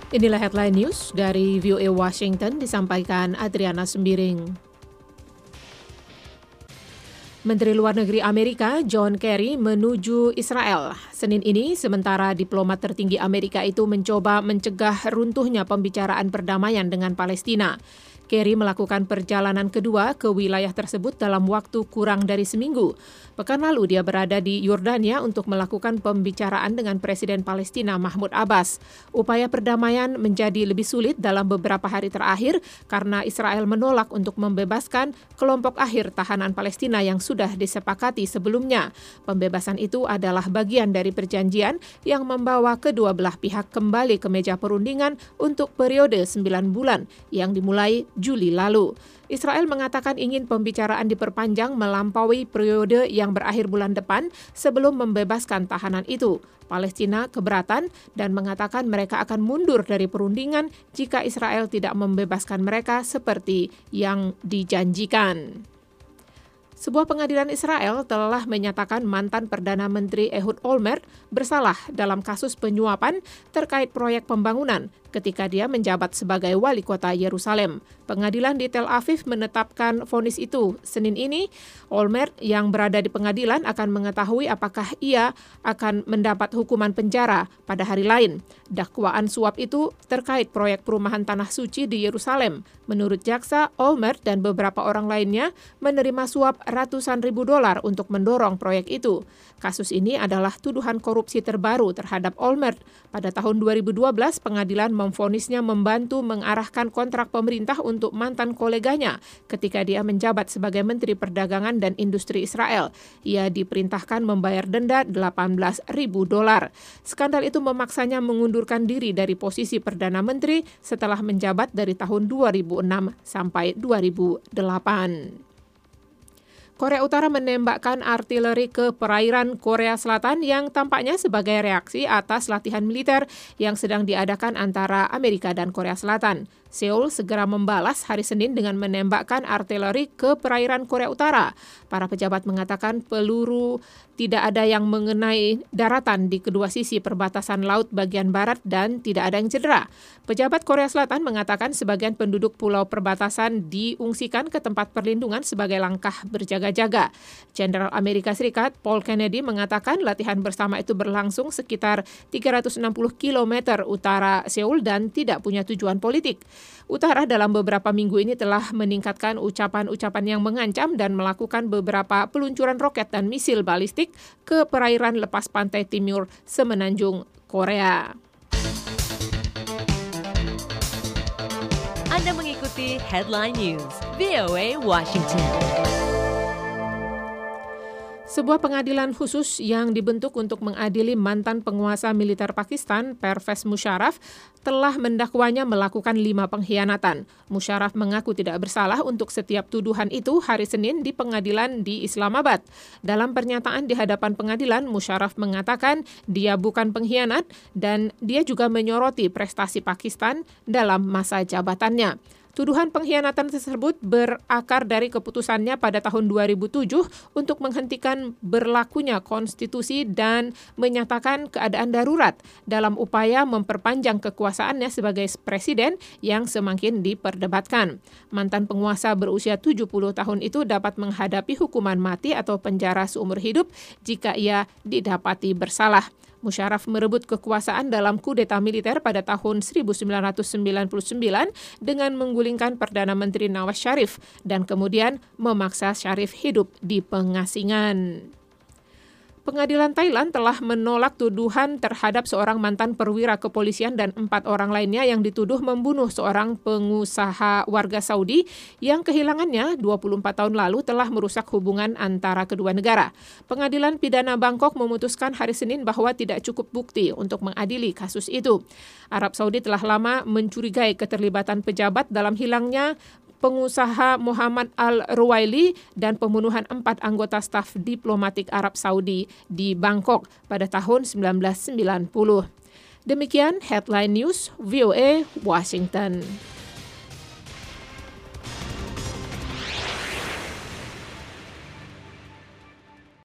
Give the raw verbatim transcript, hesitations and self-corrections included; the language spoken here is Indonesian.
Inilah headline news dari V O A Washington, disampaikan Adriana Sembiring. Menteri Luar Negeri Amerika John Kerry menuju Israel Senin ini, sementara diplomat tertinggi Amerika itu mencoba mencegah runtuhnya pembicaraan perdamaian dengan Palestina. Kerry melakukan perjalanan kedua ke wilayah tersebut dalam waktu kurang dari seminggu. Pekan lalu dia berada di Yordania untuk melakukan pembicaraan dengan Presiden Palestina Mahmud Abbas. Upaya perdamaian menjadi lebih sulit dalam beberapa hari terakhir karena Israel menolak untuk membebaskan kelompok akhir tahanan Palestina yang sudah disepakati sebelumnya. Pembebasan itu adalah bagian dari perjanjian yang membawa kedua belah pihak kembali ke meja perundingan untuk periode sembilan bulan yang dimulai Juli lalu. Israel mengatakan ingin pembicaraan diperpanjang melampaui periode yang berakhir bulan depan sebelum membebaskan tahanan itu. Palestina keberatan dan mengatakan mereka akan mundur dari perundingan jika Israel tidak membebaskan mereka seperti yang dijanjikan. Sebuah pengadilan Israel telah menyatakan mantan Perdana Menteri Ehud Olmert bersalah dalam kasus penyuapan terkait proyek pembangunan ketika dia menjabat sebagai wali kota Yerusalem. Pengadilan di Tel Aviv menetapkan vonis itu Senin ini. Olmert yang berada di pengadilan akan mengetahui apakah ia akan mendapat hukuman penjara pada hari lain. Dakwaan suap itu terkait proyek perumahan Tanah Suci di Yerusalem. Menurut jaksa, Olmert dan beberapa orang lainnya menerima suap ratusan ribu dolar untuk mendorong proyek itu. Kasus ini adalah tuduhan korupsi terbaru terhadap Olmert. Pada tahun dua ribu dua belas, pengadilan memvonisnya membantu mengarahkan kontrak pemerintah untuk mantan koleganya ketika dia menjabat sebagai Menteri Perdagangan dan Industri Israel. Ia diperintahkan membayar denda delapan belas ribu dolar. Skandal itu memaksanya mengundurkan diri dari posisi Perdana Menteri setelah menjabat dari tahun dua ribu enam sampai dua ribu delapan. Korea Utara menembakkan artileri ke perairan Korea Selatan yang tampaknya sebagai reaksi atas latihan militer yang sedang diadakan antara Amerika dan Korea Selatan. Seoul segera membalas hari Senin dengan menembakkan artileri ke perairan Korea Utara. Para pejabat mengatakan peluru tidak ada yang mengenai daratan di kedua sisi perbatasan laut bagian barat dan tidak ada yang cedera. Pejabat Korea Selatan mengatakan sebagian penduduk pulau perbatasan diungsikan ke tempat perlindungan sebagai langkah berjaga-jaga. Jenderal Amerika Serikat Paul Kennedy mengatakan latihan bersama itu berlangsung sekitar tiga ratus enam puluh kilometer utara Seoul dan tidak punya tujuan politik. Utara dalam beberapa minggu ini telah meningkatkan ucapan-ucapan yang mengancam dan melakukan beberapa peluncuran roket dan misil balistik ke perairan lepas pantai timur semenanjung Korea. Anda mengikuti Headline News V O A Washington. Sebuah pengadilan khusus yang dibentuk untuk mengadili mantan penguasa militer Pakistan, Pervez Musharraf, telah mendakwanya melakukan lima pengkhianatan. Musharraf mengaku tidak bersalah untuk setiap tuduhan itu hari Senin di pengadilan di Islamabad. Dalam pernyataan di hadapan pengadilan, Musharraf mengatakan dia bukan pengkhianat dan dia juga menyoroti prestasi Pakistan dalam masa jabatannya. Tuduhan pengkhianatan tersebut berakar dari keputusannya pada tahun dua ribu tujuh untuk menghentikan berlakunya konstitusi dan menyatakan keadaan darurat dalam upaya memperpanjang kekuasaannya sebagai presiden yang semakin diperdebatkan. Mantan penguasa berusia tujuh puluh tahun itu dapat menghadapi hukuman mati atau penjara seumur hidup jika ia didapati bersalah. Musharraf merebut kekuasaan dalam kudeta militer pada tahun seribu sembilan ratus sembilan puluh sembilan dengan menggulingkan Perdana Menteri Nawaz Sharif dan kemudian memaksa Sharif hidup di pengasingan. Pengadilan Thailand telah menolak tuduhan terhadap seorang mantan perwira kepolisian dan empat orang lainnya yang dituduh membunuh seorang pengusaha warga Saudi yang kehilangannya dua puluh empat tahun lalu telah merusak hubungan antara kedua negara. Pengadilan Pidana Bangkok memutuskan hari Senin bahwa tidak cukup bukti untuk mengadili kasus itu. Arab Saudi telah lama mencurigai keterlibatan pejabat dalam hilangnya pengusaha Muhammad Al-Ruwaili dan pembunuhan empat anggota staf diplomatik Arab Saudi di Bangkok pada tahun seribu sembilan ratus sembilan puluh. Demikian Headline News V O A Washington.